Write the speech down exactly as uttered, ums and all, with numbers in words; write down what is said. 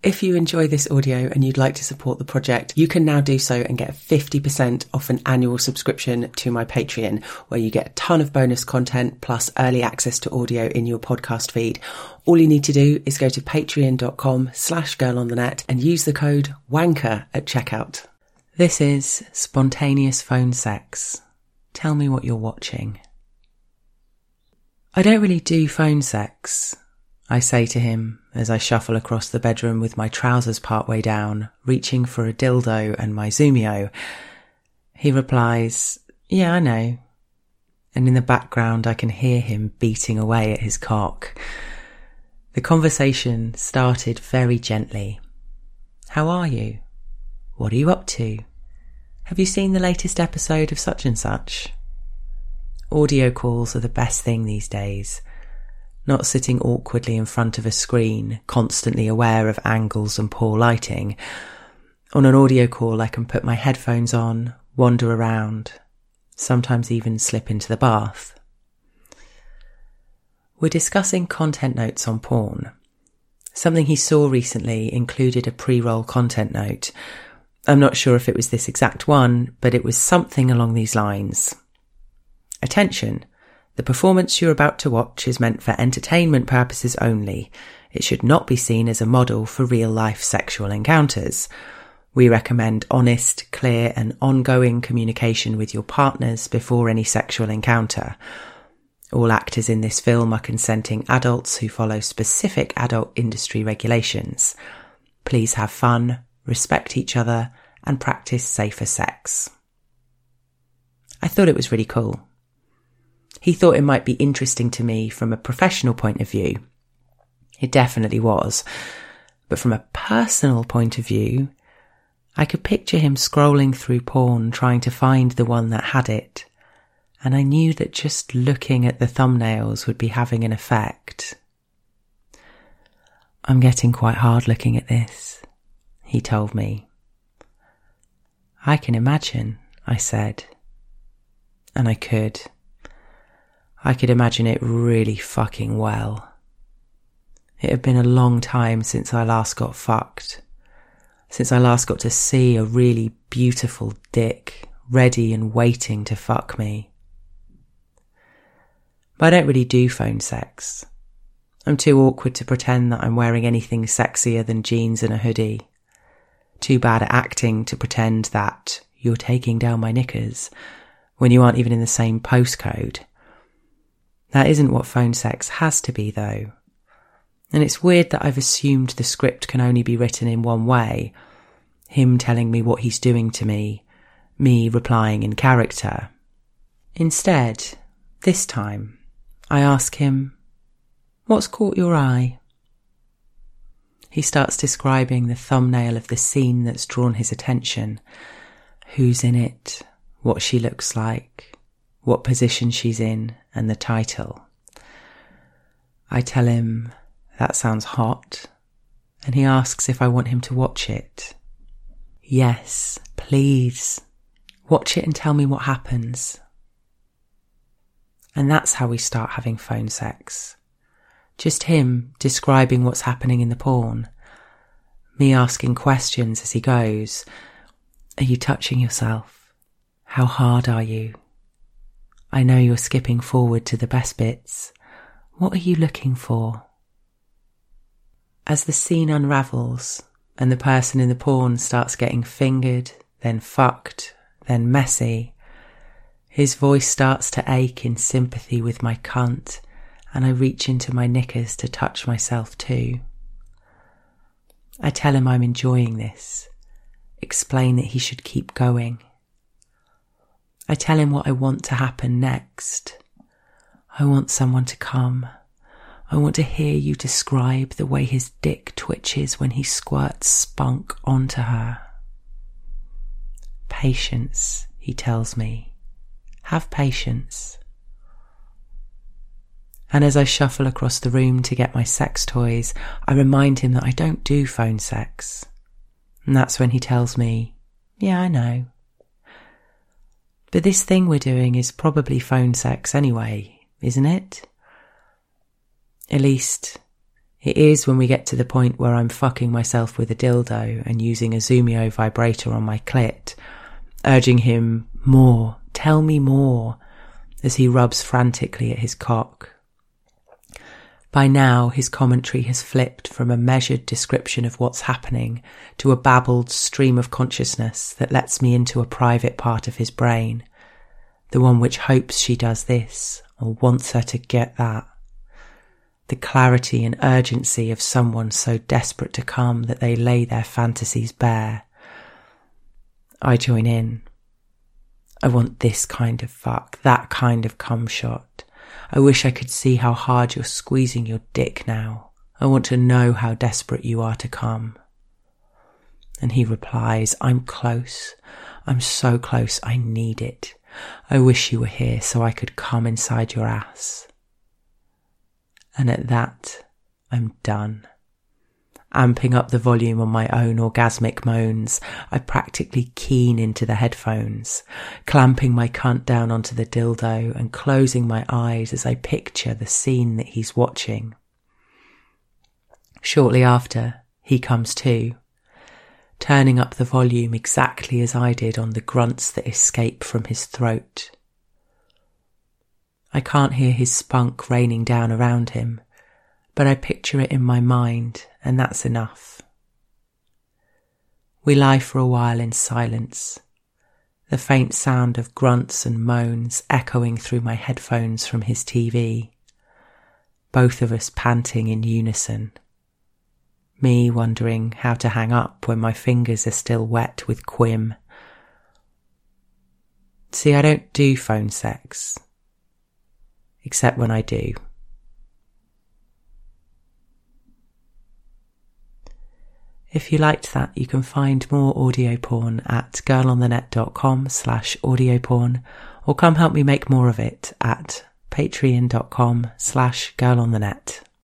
If you enjoy this audio and you'd like to support the project, you can now do so and get fifty percent off an annual subscription to my Patreon, where you get a ton of bonus content plus early access to audio in your podcast feed. All you need to do is go to patreon.com slash girl on the net and use the code WANKER at checkout. This is Spontaneous Phone Sex. Tell me what you're watching. I don't really do phone sex, I say to him as I shuffle across the bedroom with my trousers partway down, reaching for a dildo and my Zoomio. He replies, yeah, I know. And in the background I can hear him beating away at his cock. The conversation started very gently. How are you? What are you up to? Have you seen the latest episode of such and such? Audio calls are the best thing these days. Not sitting awkwardly in front of a screen, constantly aware of angles and poor lighting. On an audio call I can put my headphones on, wander around, sometimes even slip into the bath. We're discussing content notes on porn. Something he saw recently included a pre-roll content note. I'm not sure if it was this exact one, but it was something along these lines. Attention! The performance you're about to watch is meant for entertainment purposes only. It should not be seen as a model for real-life sexual encounters. We recommend honest, clear and ongoing communication with your partners before any sexual encounter. All actors in this film are consenting adults who follow specific adult industry regulations. Please have fun, respect each other and practice safer sex. I thought it was really cool. He thought it might be interesting to me from a professional point of view. It definitely was. But from a personal point of view, I could picture him scrolling through porn trying to find the one that had it. And I knew that just looking at the thumbnails would be having an effect. I'm getting quite hard looking at this, he told me. I can imagine, I said. And I could. I could imagine it really fucking well. It had been a long time since I last got fucked. Since I last got to see a really beautiful dick ready and waiting to fuck me. But I don't really do phone sex. I'm too awkward to pretend that I'm wearing anything sexier than jeans and a hoodie. Too bad at acting to pretend that you're taking down my knickers when you aren't even in the same postcode. That isn't what phone sex has to be, though. And it's weird that I've assumed the script can only be written in one way. Him telling me what he's doing to me, me replying in character. Instead, this time, I ask him, what's caught your eye? He starts describing the thumbnail of the scene that's drawn his attention. Who's in it, what she looks like, what position she's in, and the title. I tell him, that sounds hot, and he asks if I want him to watch it. Yes, please. Watch it and tell me what happens. And that's how we start having phone sex. Just him describing what's happening in the porn. Me asking questions as he goes. Are you touching yourself? How hard are you? I know you're skipping forward to the best bits. What are you looking for? As the scene unravels and the person in the porn starts getting fingered, then fucked, then messy, his voice starts to ache in sympathy with my cunt, and I reach into my knickers to touch myself too. I tell him I'm enjoying this, explain that he should keep going. I tell him what I want to happen next. I want someone to come. I want to hear you describe the way his dick twitches when he squirts spunk onto her. Patience, he tells me. Have patience. And as I shuffle across the room to get my sex toys, I remind him that I don't do phone sex. And that's when he tells me, yeah, I know. But this thing we're doing is probably phone sex anyway, isn't it? At least, It is when we get to the point where I'm fucking myself with a dildo and using a Zoomio vibrator on my clit, urging him more, tell me more, as he rubs frantically at his cock. By now, his commentary has flipped from a measured description of what's happening to a babbled stream of consciousness that lets me into a private part of his brain, the one which hopes she does this or wants her to get that. The clarity and urgency of someone so desperate to come that they lay their fantasies bare. I join in. I want this kind of fuck, that kind of cum shot. I wish I could see how hard you're squeezing your dick now. I want to know how desperate you are to come. And he replies, I'm close. I'm so close, I need it. I wish you were here so I could come inside your ass. And at that, I'm done. Amping up the volume on my own orgasmic moans, I practically keen into the headphones, clamping my cunt down onto the dildo and closing my eyes as I picture the scene that he's watching. Shortly after, he comes to, turning up the volume exactly as I did on the grunts that escape from his throat. I can't hear his spunk raining down around him, but I picture it in my mind, and that's enough. We lie for a while in silence, the faint sound of grunts and moans echoing through my headphones from his T V, both of us panting in unison, me wondering how to hang up when my fingers are still wet with quim. See, I don't do phone sex, except when I do. If you liked that, you can find more audio porn at girlonthenet.com slash audio porn, or come help me make more of it at patreon.com slash girlonthenet.